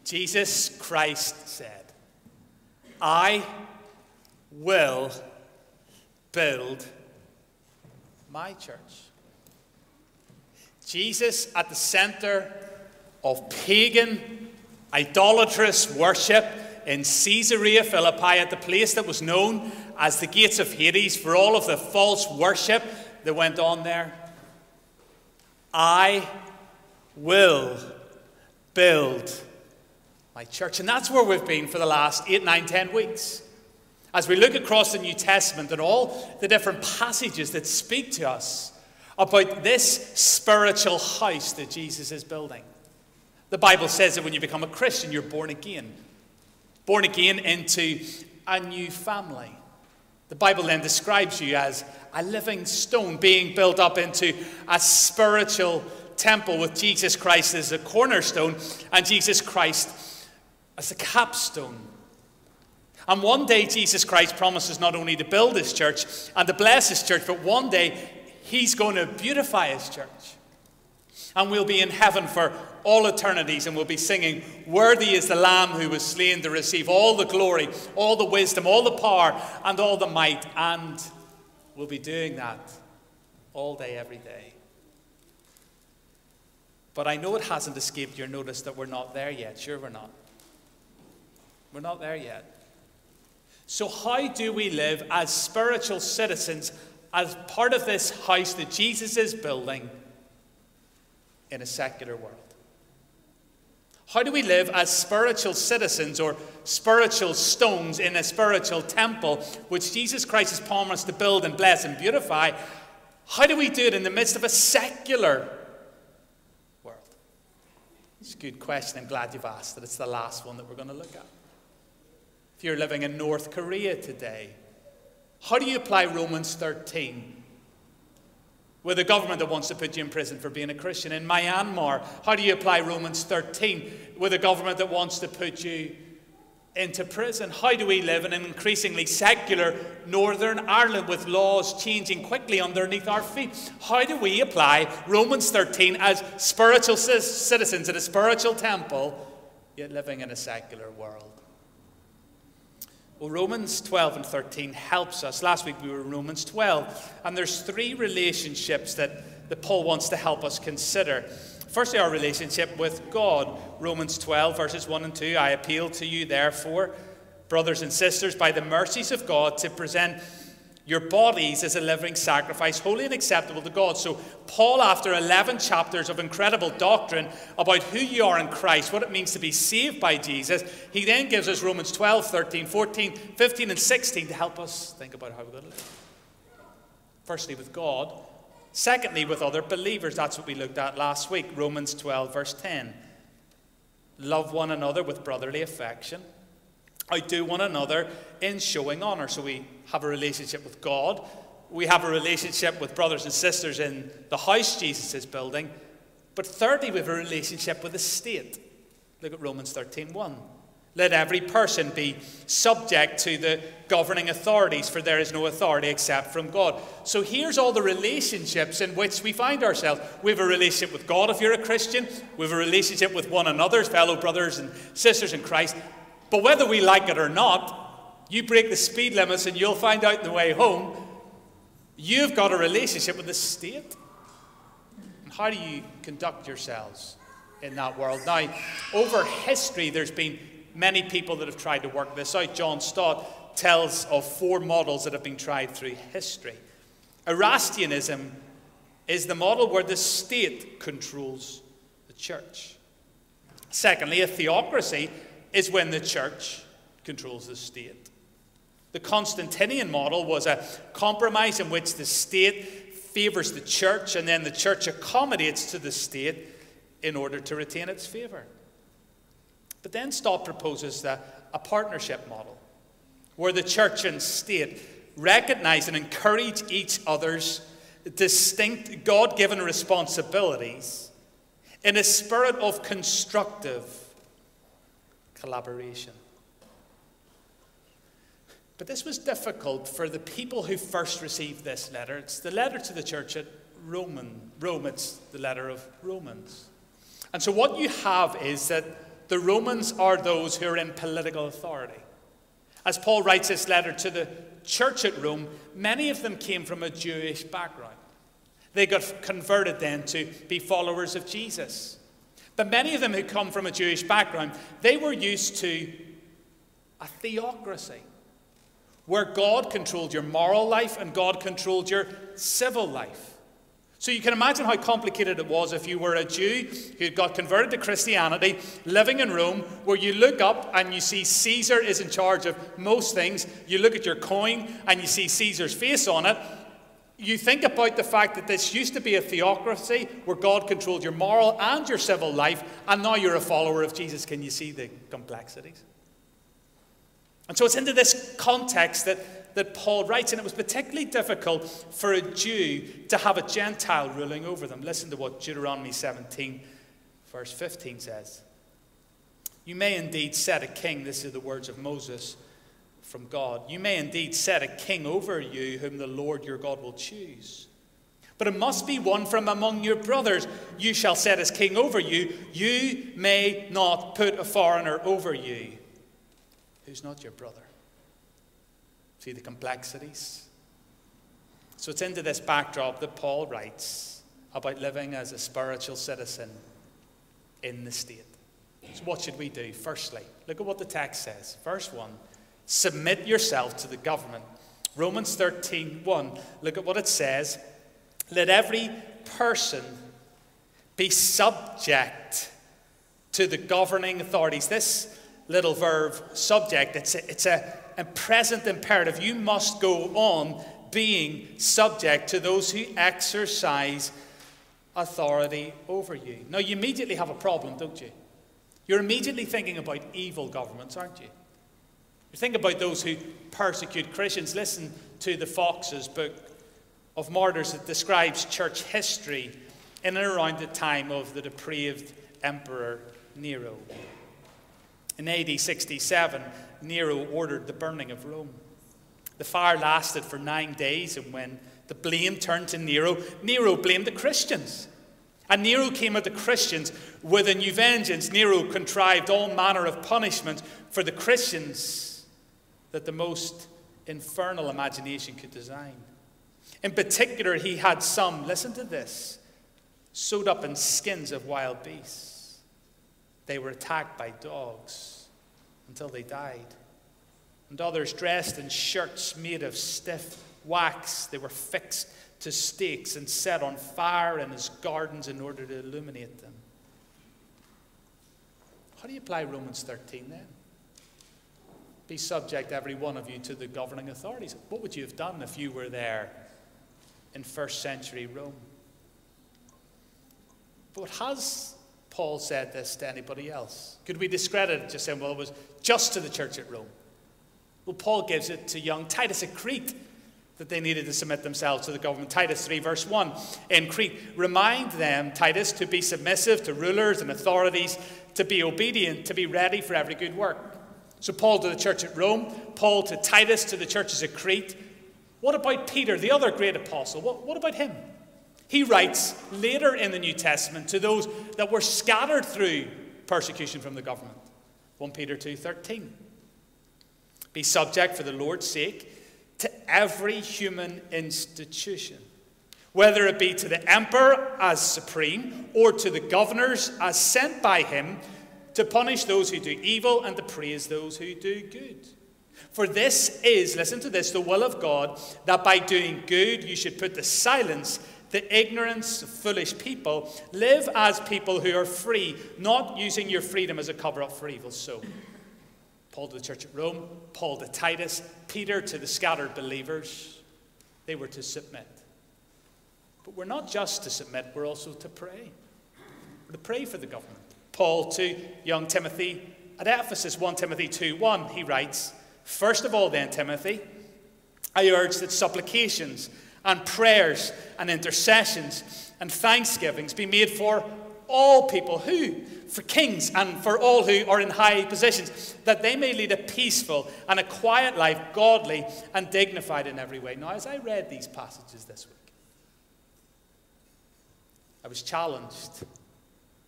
Jesus Christ said, I will build my church. Jesus at the center of pagan, idolatrous worship in Caesarea Philippi, at the place that was known as the gates of Hades for all of the false worship that went on there. I will build my church. And that's where we've been for the last 8, 9, 10 weeks. As we look across the New Testament and all the different passages that speak to us about this spiritual house that Jesus is building. The Bible says that when you become a Christian, you're born again. Born again into a new family. The Bible then describes you as a living stone being built up into a spiritual temple with Jesus Christ as a cornerstone and Jesus Christ as the capstone. And one day Jesus Christ promises not only to build his church and to bless his church, but one day he's going to beautify his church. And we'll be in heaven for all eternities, and we'll be singing, worthy is the Lamb who was slain to receive all the glory, all the wisdom, all the power, and all the might. And we'll be doing that all day, every day. But I know it hasn't escaped your notice that we're not there yet. Sure, we're not. We're not there yet. So how do we live as spiritual citizens, as part of this house that Jesus is building in a secular world? How do we live as spiritual citizens or spiritual stones in a spiritual temple which Jesus Christ has promised to build and bless and beautify? How do we do it in the midst of a secular world? It's a good question. I'm glad you've asked it. It's the last one that we're going to look at. If you're living in North Korea today, how do you apply Romans 13? With a government that wants to put you in prison for being a Christian. In Myanmar, how do you apply Romans 13 with a government that wants to put you into prison? How do we live in an increasingly secular Northern Ireland with laws changing quickly underneath our feet? How do we apply Romans 13 as spiritual citizens in a spiritual temple, yet living in a secular world? Well, Romans 12 and 13 helps us. Last week we were in Romans 12, and there's 3 relationships that Paul wants to help us consider. Firstly, our relationship with God. Romans 12, verses 1 and 2. I appeal to you, therefore, brothers and sisters, by the mercies of God, to present your bodies as a living sacrifice, holy and acceptable to God. So Paul, after 11 chapters of incredible doctrine about who you are in Christ, what it means to be saved by Jesus, he then gives us Romans 12, 13, 14, 15, and 16 to help us think about how we're going to live. Firstly, with God. Secondly, with other believers. That's what we looked at last week. Romans 12, verse 10. Love one another with brotherly affection. Outdo one another in showing honor. So we have a relationship with God. We have a relationship with brothers and sisters in the house Jesus is building. But thirdly, we have a relationship with the state. Look at Romans 13:1. Let every person be subject to the governing authorities, for there is no authority except from God. So here's all the relationships in which we find ourselves. We have a relationship with God if you're a Christian. We have a relationship with one another, fellow brothers and sisters in Christ. But whether we like it or not, you break the speed limits and you'll find out on the way home, you've got a relationship with the state. And how do you conduct yourselves in that world? Now, over history, there's been many people that have tried to work this out. John Stott tells of 4 models that have been tried through history. Erastianism is the model where the state controls the church. Secondly, a theocracy is when the church controls the state. The Constantinian model was a compromise in which the state favors the church and then the church accommodates to the state in order to retain its favor. But then Stott proposes a partnership model where the church and state recognize and encourage each other's distinct God-given responsibilities in a spirit of constructive collaboration. But this was difficult for the people who first received this letter. It's the letter to the church at Rome. It's the letter of Romans. And so what you have is that the Romans are those who are in political authority. As Paul writes this letter to the church at Rome, many of them came from a Jewish background. They got converted then to be followers of Jesus. But many of them who come from a Jewish background, they were used to a theocracy, where God controlled your moral life and God controlled your civil life. So you can imagine how complicated it was if you were a Jew who got converted to Christianity, living in Rome, where you look up and you see Caesar is in charge of most things. You look at your coin and you see Caesar's face on it. You think about the fact that this used to be a theocracy where God controlled your moral and your civil life, and now you're a follower of Jesus. Can you see the complexities? And so it's into this context that Paul writes, and it was particularly difficult for a Jew to have a Gentile ruling over them. Listen to what Deuteronomy 17, verse 15 says. You may indeed set a king, this is the words of Moses from God. You may indeed set a king over you whom the Lord your God will choose. But it must be one from among your brothers. You shall set as king over you. You may not put a foreigner over you who's not your brother. See the complexities? So it's into this backdrop that Paul writes about living as a spiritual citizen in the state. So what should we do? Firstly, look at what the text says. Verse 1, submit yourself to the government. Romans 13:1, look at what it says. Let every person be subject to the governing authorities. This little verb, subject, it's a present imperative. You must go on being subject to those who exercise authority over you. Now, you immediately have a problem, don't you? You're immediately thinking about evil governments, aren't you? You think about those who persecute Christians. Listen to the Fox's book of Martyrs that describes church history in and around the time of the depraved Emperor Nero. In AD 67, Nero ordered the burning of Rome. The fire lasted for 9 days, and when the blame turned to Nero, Nero blamed the Christians. And Nero came at the Christians with a new vengeance. Nero contrived all manner of punishment for the Christians that the most infernal imagination could design. In particular, he had some, listen to this, sewed up in skins of wild beasts. They were attacked by dogs until they died. And others dressed in shirts made of stiff wax. They were fixed to stakes and set on fire in his gardens in order to illuminate them. How do you apply Romans 13 then? Be subject, every one of you, to the governing authorities. What would you have done if you were there in first century Rome? But has Paul said this to anybody else? Could we discredit it just saying, well, it was just to the church at Rome? Well, Paul gives it to young Titus at Crete that they needed to submit themselves to the government. Titus 3 verse 1 in Crete. Remind them, Titus, to be submissive to rulers and authorities, to be obedient, to be ready for every good work. So Paul to the church at Rome, Paul to Titus to the churches at Crete. What about Peter, the other great apostle? What about him? He writes later in the New Testament to those that were scattered through persecution from the government. 1 Peter 2:13. Be subject for the Lord's sake to every human institution, whether it be to the emperor as supreme or to the governors as sent by him to punish those who do evil and to praise those who do good. For this is, listen to this, the will of God, that by doing good you should put to silence the ignorance of foolish people. Live as people who are free, not using your freedom as a cover-up for evil. So, Paul to the church at Rome, Paul to Titus, Peter to the scattered believers. They were to submit. But we're not just to submit, we're also to pray. We're to pray for the government. Paul to young Timothy at Ephesus, 1 Timothy 2:1, he writes, first of all then, Timothy, I urge that supplications and prayers and intercessions and thanksgivings be made for all people. Who? For kings and for all who are in high positions, that they may lead a peaceful and a quiet life, godly and dignified in every way. Now, as I read these passages this week, I was challenged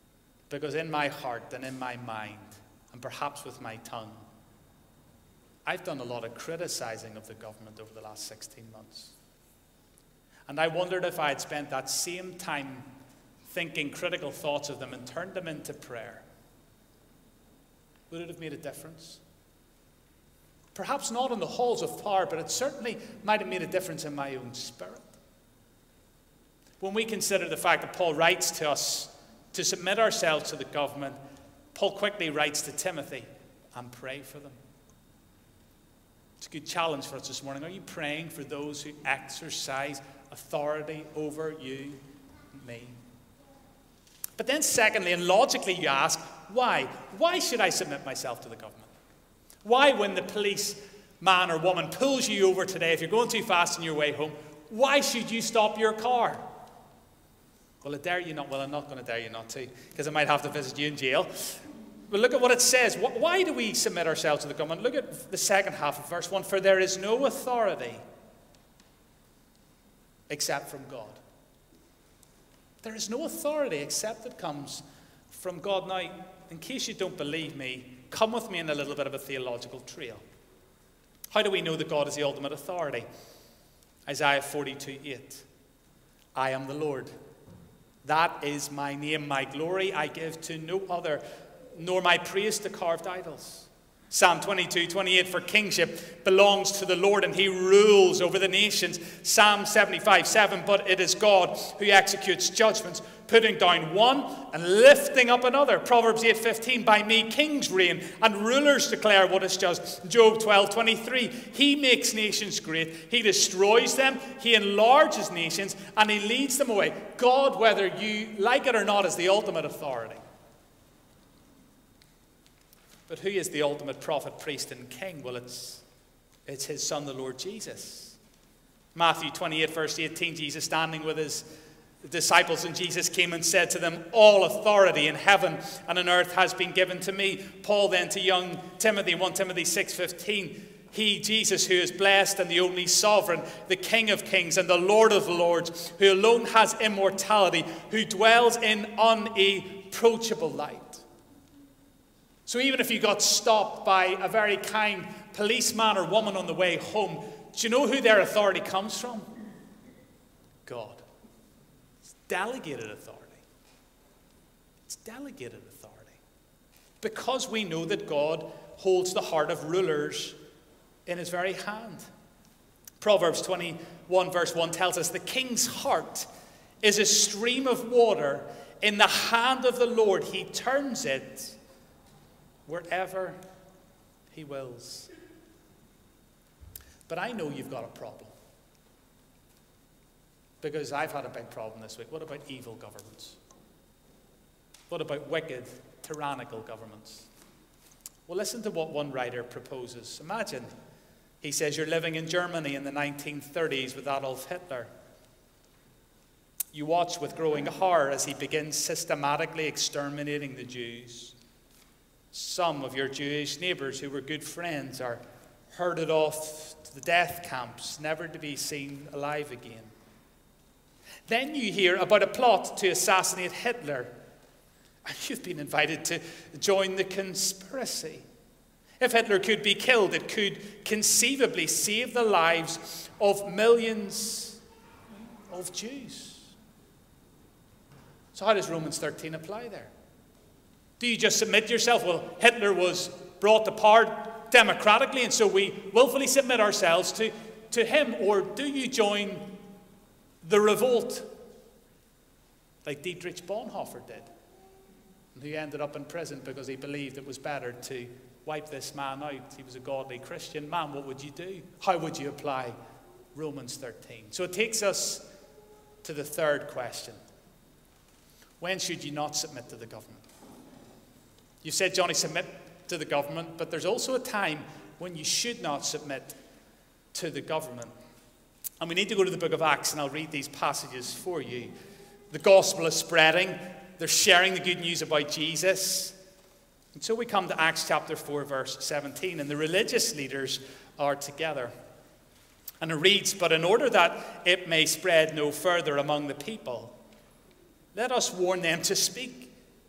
Because in my heart and in my mind, and perhaps with my tongue, I've done a lot of criticizing of the government over the last 16 months. And I wondered if I had spent that same time thinking critical thoughts of them and turned them into prayer, would it have made a difference? Perhaps not in the halls of power, but it certainly might have made a difference in my own spirit. When we consider the fact that Paul writes to us to submit ourselves to the government, Paul quickly writes to Timothy, and pray for them. It's a good challenge for us this morning. Are you praying for those who exercise authority over you and me? But then secondly, and logically you ask, why? Why should I submit myself to the government? Why, when the police man or woman pulls you over today, if you're going too fast on your way home, why should you stop your car? Well, I dare you not. Well, I'm not going to dare you not to, because I might have to visit you in jail. But look at what it says. Why do we submit ourselves to the government? Look at the second half of verse 1. For there is no authority except from God. There is no authority except that comes from God. Now, in case you don't believe me, come with me in a little bit of a theological trail. How do we know that God is the ultimate authority? Isaiah 42:8. I am the Lord. That is my name. My glory I give to no other, nor my praise to carved idols. Psalm 22:28, for kingship belongs to the Lord, and he rules over the nations. Psalm 75:7, but it is God who executes judgments, putting down one and lifting up another. Proverbs 8:15, by me kings reign, and rulers declare what is just. Job 12:23, he makes nations great, he destroys them, he enlarges nations, and he leads them away. God, whether you like it or not, is the ultimate authority. But who is the ultimate prophet, priest, and king? Well, it's his son, the Lord Jesus. Matthew 28, verse 18, Jesus standing with his disciples, and Jesus came and said to them, all authority in heaven and on earth has been given to me. Paul then to young Timothy, 1 Timothy 6:15, he, Jesus, who is blessed and the only sovereign, the King of kings and the Lord of lords, who alone has immortality, who dwells in unapproachable light. So even if you got stopped by a very kind policeman or woman on the way home, do you know who their authority comes from? God. It's delegated authority. It's delegated authority. Because we know that God holds the heart of rulers in his very hand. Proverbs 21 verse 1 tells us the king's heart is a stream of water in the hand of the Lord. He turns it wherever he wills. But I know you've got a problem. Because I've had a big problem this week. What about evil governments? What about wicked, tyrannical governments? Well, listen to what one writer proposes. Imagine, he says, you're living in Germany in the 1930s with Adolf Hitler. You watch with growing horror as he begins systematically exterminating the Jews. Some of your Jewish neighbors who were good friends are herded off to the death camps, never to be seen alive again. Then you hear about a plot to assassinate Hitler, and you've been invited to join the conspiracy. If Hitler could be killed, it could conceivably save the lives of millions of Jews. So how does Romans 13 apply there? Do you just submit yourself? Well, Hitler was brought to power democratically, and so we willfully submit ourselves to him. Or do you join the revolt like Dietrich Bonhoeffer did, who ended up in prison because he believed it was better to wipe this man out? He was a godly Christian man. What would you do? How would you apply Romans 13? So it takes us to the third question. When should you not submit to the government? You said, Johnny, submit to the government, but there's also a time when you should not submit to the government. And we need to go to the book of Acts, and I'll read these passages for you. The gospel is spreading. They're sharing the good news about Jesus. And so we come to Acts chapter 4, verse 17, and the religious leaders are together. And it reads, but in order that it may spread no further among the people, let us warn them to speak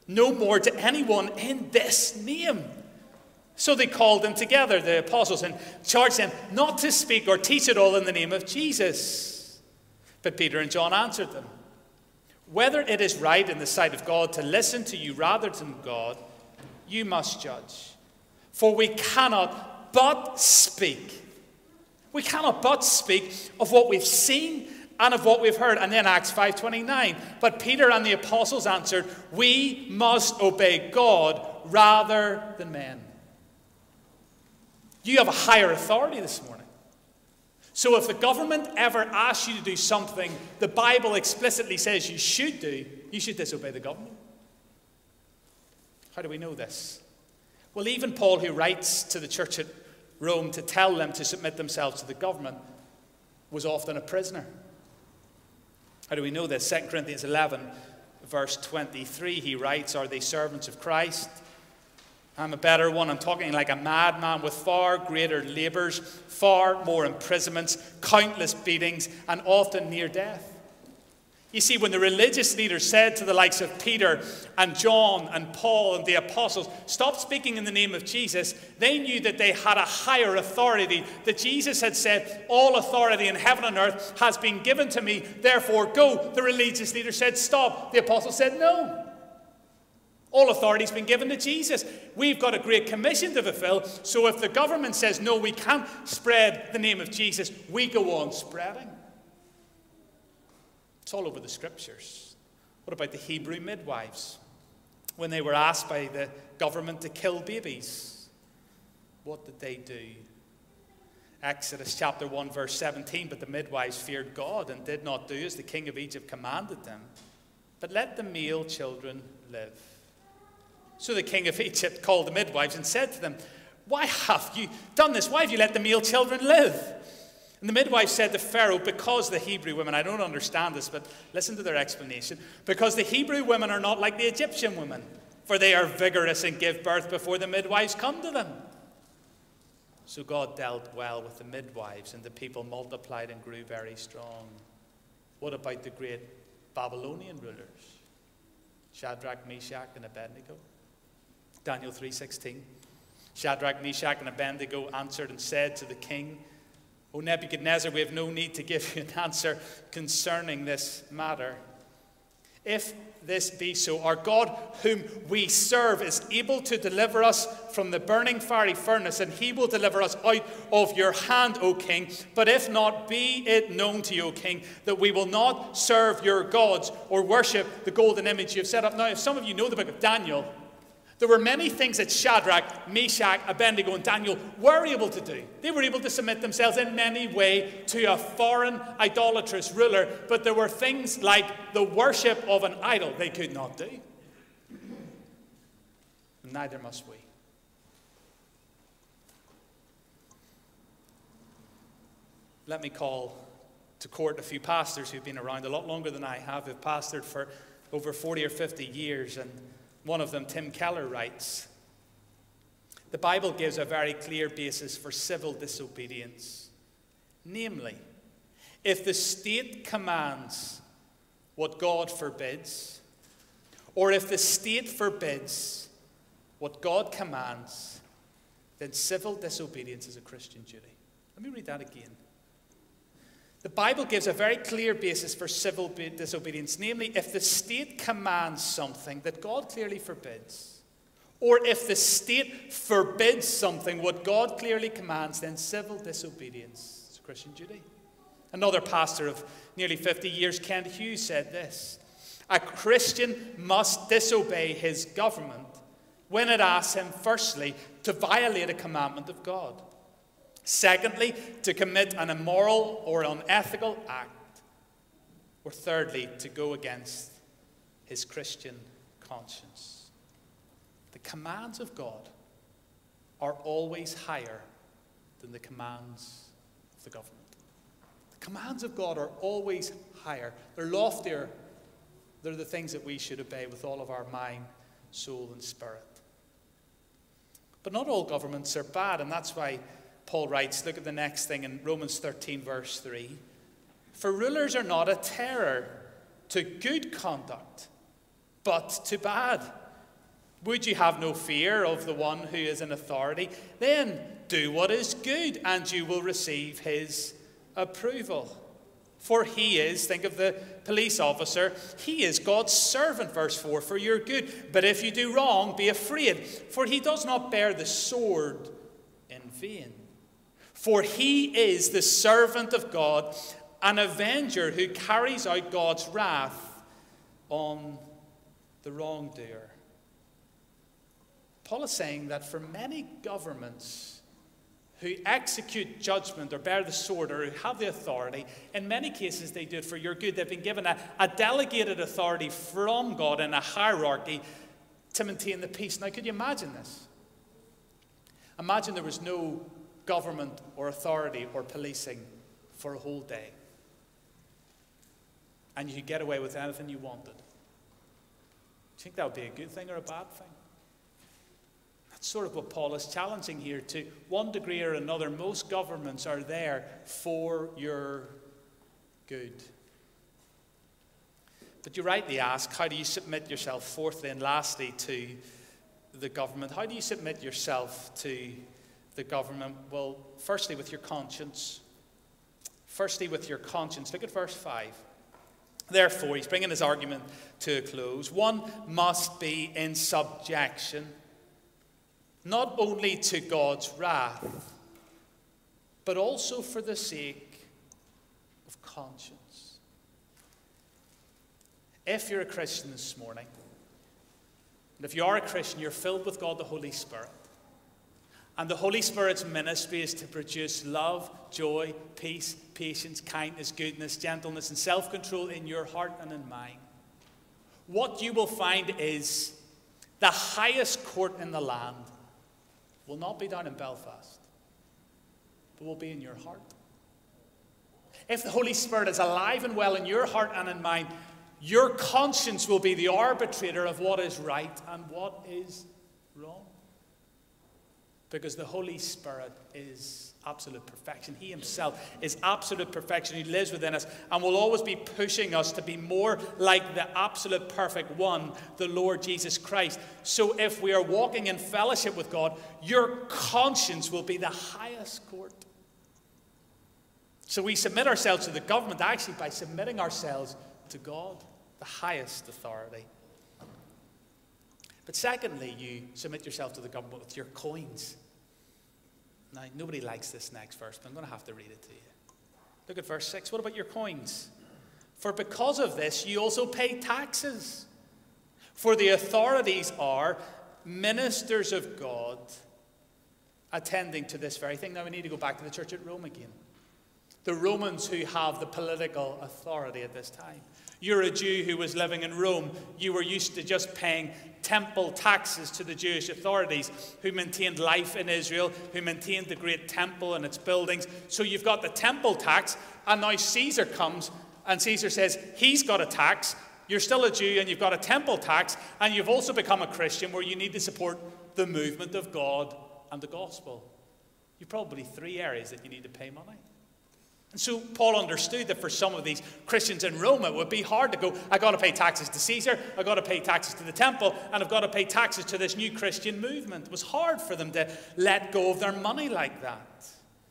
no more to anyone in this name. So they called them together, the apostles, and charged them not to speak or teach at all in the name of Jesus. But Peter and John answered them, whether it is right in the sight of God to listen to you rather than God, you must judge. For we cannot but speak. We cannot but speak of what we've seen and of what we've heard. And then Acts 5:29. But Peter and the apostles answered, we must obey God rather than men. You have a higher authority this morning. So if the government ever asks you to do something the Bible explicitly says you should do, you should disobey the government. How do we know this? Well, even Paul, who writes to the church at Rome to tell them to submit themselves to the government, was often a prisoner. How do we know this? 2 Corinthians 11, verse 23, he writes, are they servants of Christ? I'm a better one. I'm talking like a madman with far greater labors, far more imprisonments, countless beatings, and often near death. You see, when the religious leaders said to the likes of Peter and John and Paul and the apostles, stop speaking in the name of Jesus, they knew that they had a higher authority, that Jesus had said, all authority in heaven and earth has been given to me, therefore go. The religious leaders said, stop. The apostles said, no. All authority has been given to Jesus. We've got a great commission to fulfill, so if the government says, no, we can't spread the name of Jesus, we go on spreading. It's all over the scriptures. What about the Hebrew midwives? When they were asked by the government to kill babies, what did they do? Exodus chapter 1, verse 17, but the midwives feared God and did not do as the king of Egypt commanded them, but let the male children live. So the king of Egypt called the midwives and said to them, why have you done this? Why have you let the male children live? And the midwife said to Pharaoh, because the Hebrew women, I don't understand this, but listen to their explanation, because the Hebrew women are not like the Egyptian women, for they are vigorous and give birth before the midwives come to them. So God dealt well with the midwives, and the people multiplied and grew very strong. What about the great Babylonian rulers? Shadrach, Meshach, and Abednego. Daniel 3:16. Shadrach, Meshach, and Abednego answered and said to the king, O Nebuchadnezzar, we have no need to give you an answer concerning this matter. If this be so, our God whom we serve is able to deliver us from the burning fiery furnace, and he will deliver us out of your hand, O king. But if not, be it known to you, O king, that we will not serve your gods or worship the golden image you have set up. Now, if some of you know the book of Daniel, there were many things that Shadrach, Meshach, Abednego, and Daniel were able to do. They were able to submit themselves in many ways to a foreign idolatrous ruler, but there were things like the worship of an idol they could not do. And neither must we. Let me call to court a few pastors who've been around a lot longer than I have, who've pastored for over 40 or 50 years, and one of them, Tim Keller, writes, the Bible gives a very clear basis for civil disobedience. Namely, if the state commands what God forbids, or if the state forbids what God commands, then civil disobedience is a Christian duty. Let me read that again. The Bible gives a very clear basis for civil disobedience, namely, if the state commands something that God clearly forbids, or if the state forbids something what God clearly commands, then civil disobedience is a Christian duty. Another pastor of nearly 50 years, Kent Hughes, said this: a Christian must disobey his government when it asks him, firstly, to violate a commandment of God. Secondly, to commit an immoral or unethical act. Or thirdly, to go against his Christian conscience. The commands of God are always higher than the commands of the government. The commands of God are always higher. They're loftier. They're the things that we should obey with all of our mind, soul, and spirit. But not all governments are bad, and that's why Paul writes, look at the next thing in Romans 13, verse 3. For rulers are not a terror to good conduct, but to bad. Would you have no fear of the one who is in authority? Then do what is good, and you will receive his approval. For he is, think of the police officer, he is God's servant, verse 4, for your good. But if you do wrong, be afraid, for he does not bear the sword in vain. For he is the servant of God, an avenger who carries out God's wrath on the wrongdoer. Paul is saying that for many governments who execute judgment or bear the sword or who have the authority, in many cases they do it for your good. They've been given a delegated authority from God in a hierarchy to maintain the peace. Now, could you imagine this? Imagine there was no government or authority or policing for a whole day, and you could get away with anything you wanted. Do you think that would be a good thing or a bad thing? That's sort of what Paul is challenging here. To one degree or another, most governments are there for your good. But you rightly ask, how do you submit yourself, fourthly and lastly, to the government? How do you submit yourself to the government? Well, firstly, with your conscience. Firstly, with your conscience. Look at verse 5. Therefore, he's bringing his argument to a close. One must be in subjection, not only to God's wrath, but also for the sake of conscience. If you're a Christian this morning, and if you are a Christian, you're filled with God the Holy Spirit, and the Holy Spirit's ministry is to produce love, joy, peace, patience, kindness, goodness, gentleness, and self-control in your heart and in mind, what you will find is the highest court in the land will not be down in Belfast, but will be in your heart. If the Holy Spirit is alive and well in your heart and in mind, your conscience will be the arbitrator of what is right and what is wrong. Because the Holy Spirit is absolute perfection. He himself is absolute perfection. He lives within us and will always be pushing us to be more like the absolute perfect one, the Lord Jesus Christ. So if we are walking in fellowship with God, your conscience will be the highest court. So we submit ourselves to the government actually by submitting ourselves to God, the highest authority. But secondly, you submit yourself to the government with your coins. Now, nobody likes this next verse, but I'm going to have to read it to you. Look at verse 6. What about your coins? For because of this, you also pay taxes. For the authorities are ministers of God, attending to this very thing. Now, we need to go back to the church at Rome again. The Romans who have the political authority at this time. You're a Jew who was living in Rome. You were used to just paying temple taxes to the Jewish authorities who maintained life in Israel, who maintained the great temple and its buildings. So you've got the temple tax, and now Caesar comes, and Caesar says, he's got a tax. You're still a Jew, and you've got a temple tax, and you've also become a Christian where you need to support the movement of God and the gospel. You've probably 3 areas that you need to pay money. And so Paul understood that for some of these Christians in Rome, it would be hard to go, I've got to pay taxes to Caesar, I've got to pay taxes to the temple, and I've got to pay taxes to this new Christian movement. It was hard for them to let go of their money like that.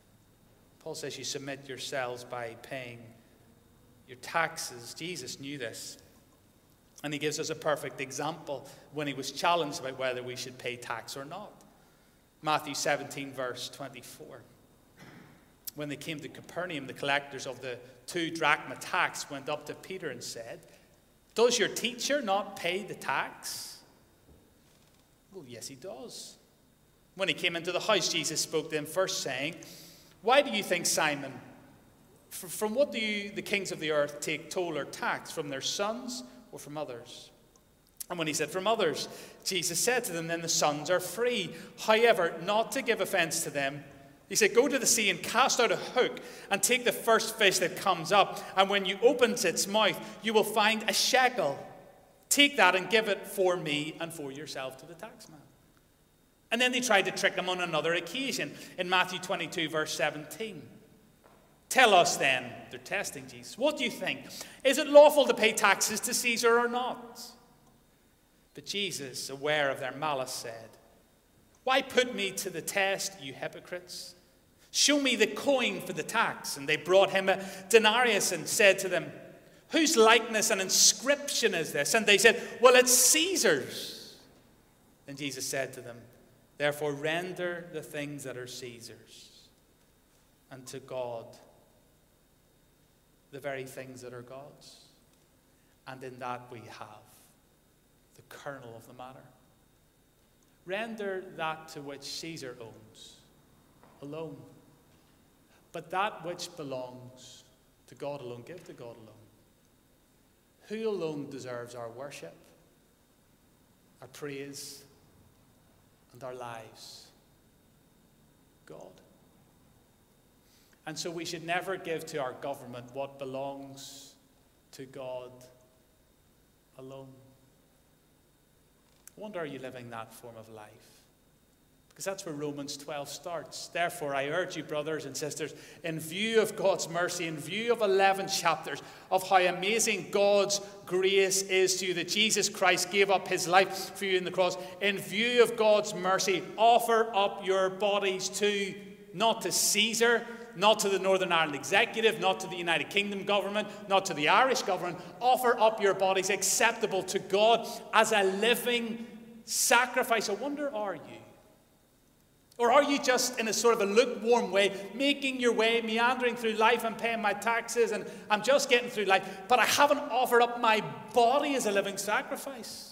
Paul says you submit yourselves by paying your taxes. Jesus knew this. And he gives us a perfect example when he was challenged about whether we should pay tax or not. Matthew 17, verse 24. When they came to Capernaum, the collectors of the 2 drachma tax went up to Peter and said, does your teacher not pay the tax? Well, yes, he does. When he came into the house, Jesus spoke to him first, saying, why do you think, Simon, from what do the kings of the earth take toll or tax, from their sons or from others? And when he said from others, Jesus said to them, then the sons are free. However, not to give offense to them, he said, go to the sea and cast out a hook and take the first fish that comes up. And when you open its mouth, you will find a shekel. Take that and give it for me and for yourself to the taxman. And then they tried to trick him on another occasion in Matthew 22, verse 17. Tell us then, they're testing Jesus, what do you think? Is it lawful to pay taxes to Caesar or not? But Jesus, aware of their malice, said, "Why put me to the test, you hypocrites? Show me the coin for the tax." And they brought him a denarius and said to them, "Whose likeness and inscription is this?" And they said, "Well, it's Caesar's." Then Jesus said to them, "Therefore render the things that are Caesar's, and to God the very things that are God's." And in that we have the kernel of the matter. Render that to which Caesar owns alone. But that which belongs to God alone, give to God alone. Who alone deserves our worship, our praise, and our lives? God. And so we should never give to our government what belongs to God alone. I wonder, are you living that form of life? Because that's where Romans 12 starts. "Therefore, I urge you, brothers and sisters, in view of God's mercy, in view of 11 chapters of how amazing God's grace is to you, that Jesus Christ gave up his life for you in the cross, in view of God's mercy, offer up your bodies to, not to Caesar, not to the Northern Ireland Executive, not to the United Kingdom government, not to the Irish government. Offer up your bodies acceptable to God as a living sacrifice." I wonder, are you? Or are you just in a sort of a lukewarm way, making your way, meandering through life and paying my taxes, and I'm just getting through life, but I haven't offered up my body as a living sacrifice?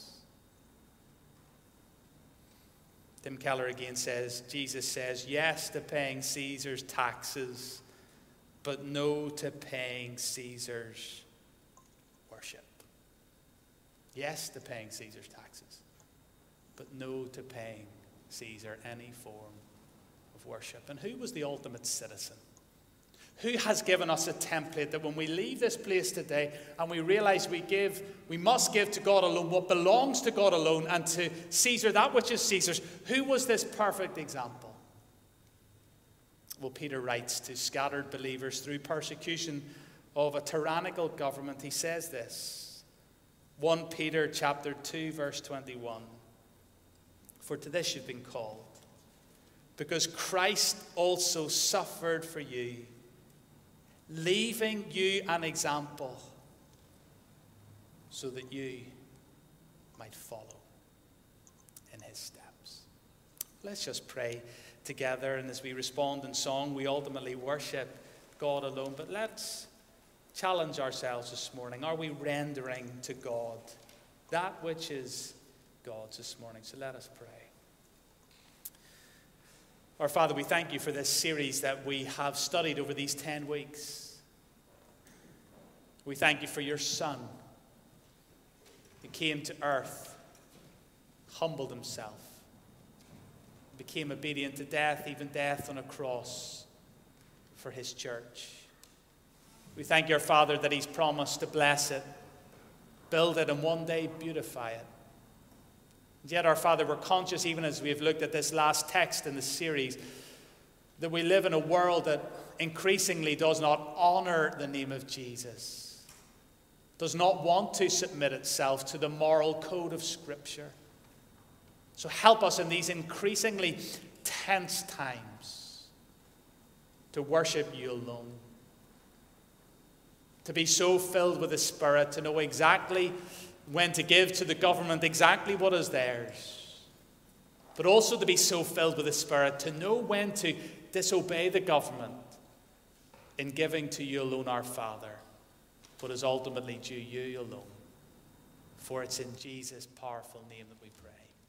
Tim Keller again says, Jesus says yes to paying Caesar's taxes, but no to paying Caesar's worship. Yes to paying Caesar's taxes, but no to paying Caesar any form of worship. And who was the ultimate citizen? Who has given us a template that when we leave this place today and we realize we must give to God alone what belongs to God alone, and to Caesar that which is Caesar's? Who was this perfect example? Well, Peter writes to scattered believers through persecution of a tyrannical government. He says this, 1 Peter chapter 2 verse 21. "For to this you've been called, because Christ also suffered for you, leaving you an example, so that you might follow in his steps." Let's just pray together, and as we respond in song, we ultimately worship God alone. But let's challenge ourselves this morning. Are we rendering to God that which is God's this morning? So let us pray. Our Father, we thank you for this series that we have studied over these 10 weeks. We thank you for your Son, who came to earth, humbled himself, became obedient to death, even death on a cross for his church. We thank your Father that he's promised to bless it, build it, and one day beautify it. Yet, our Father, we're conscious, even as we've looked at this last text in the series, that we live in a world that increasingly does not honor the name of Jesus, does not want to submit itself to the moral code of Scripture. So help us in these increasingly tense times to worship you alone, to be so filled with the Spirit, to know exactly when to give to the government exactly what is theirs, but also to be so filled with the Spirit to know when to disobey the government in giving to you alone, our Father, what is ultimately due you alone. For it's in Jesus' powerful name that we pray.